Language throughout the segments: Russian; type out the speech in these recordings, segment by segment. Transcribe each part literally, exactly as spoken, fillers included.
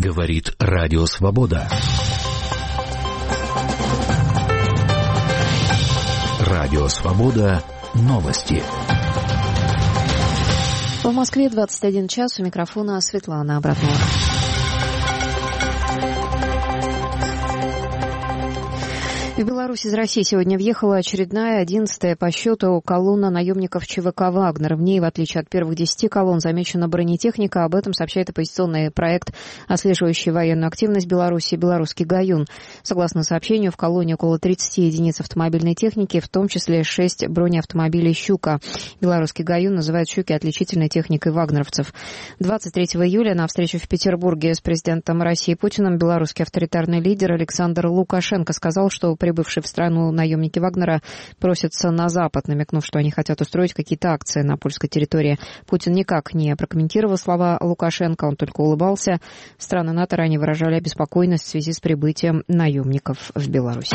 Говорит Радио Свобода. Радио Свобода. Новости. В Москве двадцать один час. У микрофона Светлана Абратнова. В Беларусь из России сегодня въехала очередная, одиннадцатая по счету колонна наемников ЧВК «Вагнер». В ней, в отличие от первых десяти колонн, замечена бронетехника. Об этом сообщает оппозиционный проект, отслеживающий военную активность Беларуси, «Белорусский Гаюн». Согласно сообщению, в колонне около тридцати единиц автомобильной техники, в том числе шесть бронеавтомобилей «Щука». «Белорусский Гаюн» называет «Щуки» отличительной техникой вагнеровцев. двадцать третьего июля на встрече в Петербурге с президентом России Путиным белорусский авторитарный лидер Александр Лукашенко сказал, что прибывшие в страну наемники Вагнера просятся на Запад, намекнув, что они хотят устроить какие-то акции на польской территории. Путин никак не прокомментировал слова Лукашенко, он только улыбался. Страны НАТО ранее выражали обеспокоенность в связи с прибытием наемников в Беларусь.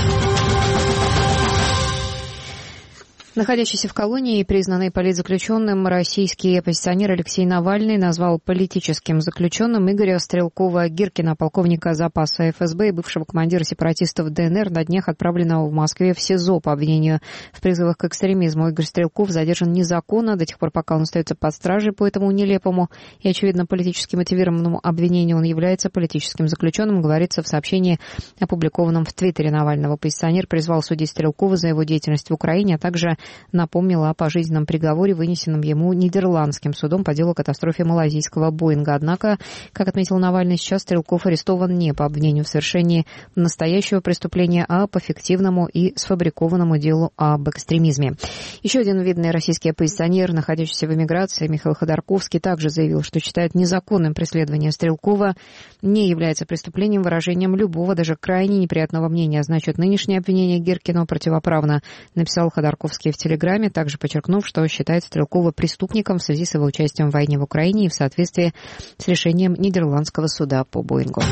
Находящийся в колонии и признанный политзаключенным российский оппозиционер Алексей Навальный назвал политическим заключенным Игоря Стрелкова-Гиркина, полковника запаса эф эс бэ и бывшего командира сепаратистов дэ эн эр, на днях отправленного в Москве в СИЗО по обвинению в призывах к экстремизму. Игорь Стрелков задержан незаконно до тех пор, пока он остается под стражей по этому нелепому и, очевидно, политически мотивированному обвинению. Он является политическим заключенным, говорится в сообщении, опубликованном в Твиттере Навального. Оппозиционер призвал судить Стрелкова за его деятельность в Украине, а также напомнила о пожизненном приговоре, вынесенном ему нидерландским судом по делу о катастрофе малазийского Боинга. Однако, как отметил Навальный, сейчас Стрелков арестован не по обвинению в совершении настоящего преступления, а по фиктивному и сфабрикованному делу об экстремизме. Еще один видный российский оппозиционер, находящийся в эмиграции, Михаил Ходорковский, также заявил, что считает незаконным преследование Стрелкова, не является преступлением, выражением любого, даже крайне неприятного мнения. Значит, нынешнее обвинение Гиркину противоправно, написал Ходорковский в Телеграме, также подчеркнув, что считает Стрелкова преступником в связи с его участием в войне в Украине и в соответствии с решением Нидерландского суда по Боингу.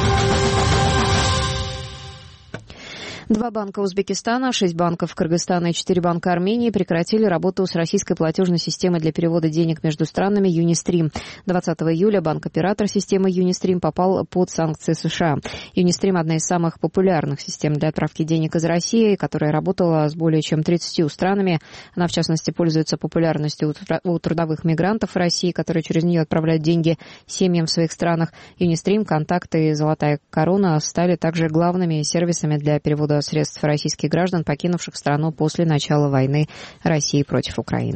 Два банка Узбекистана, шесть банков Кыргызстана и четыре банка Армении прекратили работу с российской платежной системой для перевода денег между странами Юнистрим. двадцатого июля банк-оператор системы Юнистрим попал под санкции США. Юнистрим – одна из самых популярных систем для отправки денег из России, которая работала с более чем тридцатью странами. Она, в частности, пользуется популярностью у трудовых мигрантов в России, которые через нее отправляют деньги семьям в своих странах. Юнистрим, Контакты и Золотая Корона стали также главными сервисами для перевода средств российских граждан, покинувших страну после начала войны России против Украины.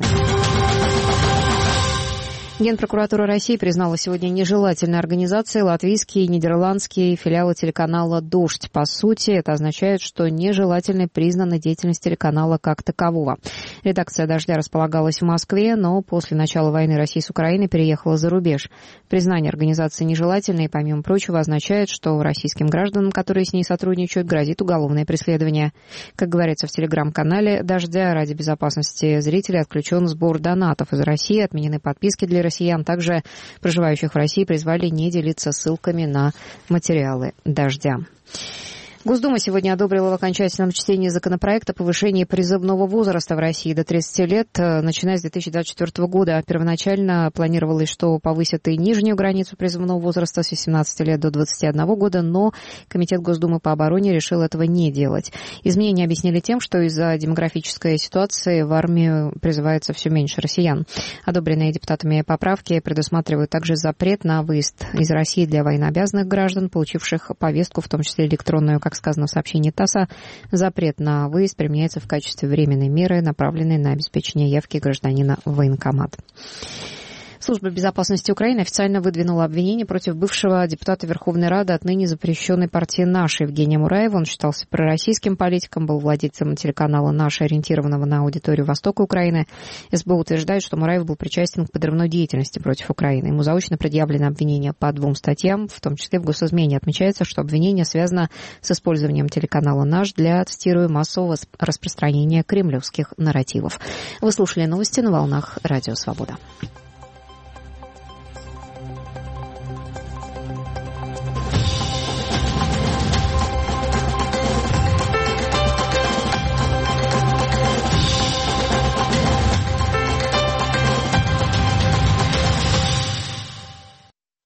Генпрокуратура России признала сегодня нежелательной организацией латвийские и нидерландские филиалы телеканала «Дождь». По сути, это означает, что нежелательной признана деятельность телеканала как такового. Редакция «Дождя» располагалась в Москве, но после начала войны России с Украиной переехала за рубеж. Признание организации нежелательной, помимо прочего, означает, что российским гражданам, которые с ней сотрудничают, грозит уголовное преследование. Как говорится в телеграм-канале «Дождя», ради безопасности зрителей отключен сбор донатов из России, отменены подписки для россиян. Также проживающих в России призвали не делиться ссылками на материалы «Дождя». Госдума сегодня одобрила в окончательном чтении законопроект о повышении призывного возраста в России до тридцати лет, начиная с две тысячи двадцать четвёртого года. Первоначально планировалось, что повысят и нижнюю границу призывного возраста с восемнадцати лет до двадцати одного года, но Комитет Госдумы по обороне решил этого не делать. Изменения объяснили тем, что из-за демографической ситуации в армию призывается все меньше россиян. Одобренные депутатами поправки предусматривают также запрет на выезд из России для военнообязанных граждан, получивших повестку, в том числе электронную, как сказано в сообщении ТАССа, запрет на выезд применяется в качестве временной меры, направленной на обеспечение явки гражданина в военкомат. Служба безопасности Украины официально выдвинула обвинение против бывшего депутата Верховной Рады, отныне запрещенной партии «Наша» Евгения Мураева. Он считался пророссийским политиком, был владельцем телеканала «Наша», ориентированного на аудиторию Востока Украины. эс бэ у утверждает, что Мураев был причастен к подрывной деятельности против Украины. Ему заочно предъявлено обвинение по двум статьям, в том числе в госизмене. Отмечается, что обвинение связано с использованием телеканала «Наш» для, цитирую, массового распространения кремлевских нарративов. Вы слушали новости на волнах Радио Свобода.